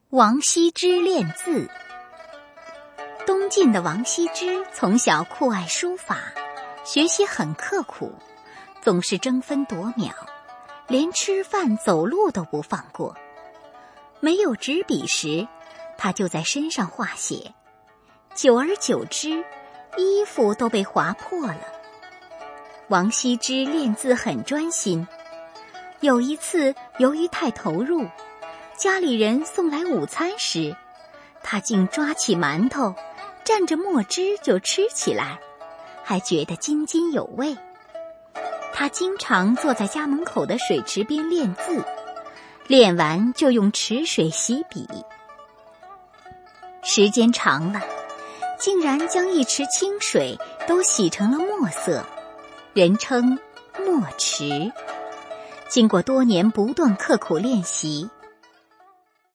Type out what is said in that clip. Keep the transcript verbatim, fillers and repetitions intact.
王羲之练字。东晋的王羲之从小酷爱书法，学习很刻苦，总是争分夺秒，连吃饭走路都不放过。没有纸笔时，他就在身上画写，久而久之，衣服都被划破了。王羲之练字很专心，有一次由于太投入，家里人送来午餐时，他竟抓起馒头蘸着墨汁就吃起来，还觉得津津有味。他经常坐在家门口的水池边练字，练完就用池水洗笔。时间长了，竟然将一池清水都洗成了墨色，人称墨池。经过多年不断刻苦练习，